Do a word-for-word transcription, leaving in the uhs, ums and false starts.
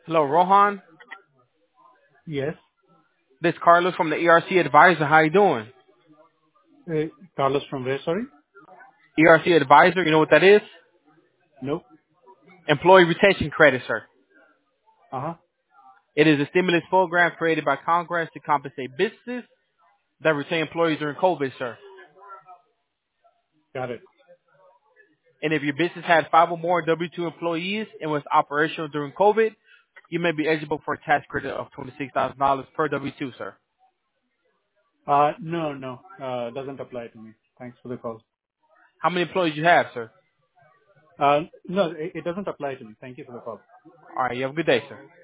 Hello, Rohan. Yes. This is Carlos from the E R C Advisor. How you doing? Uh, Carlos from where, sorry? E R C Advisor, you know what that is? No. Employee Retention Credit, sir. Uh-huh. It is a stimulus program created by Congress to compensate businesses that retain employees during COVID, sir. Got it. And if your business had five or more W two employees and was operational during COVID, you may be eligible for a tax credit of twenty-six thousand dollars per W two, sir. Uh, no, no, uh, doesn't apply to me. Thanks for the call. How many employees you have, sir? Uh, no, it, it doesn't apply to me. Thank you for the call. All right, you have a good day, sir.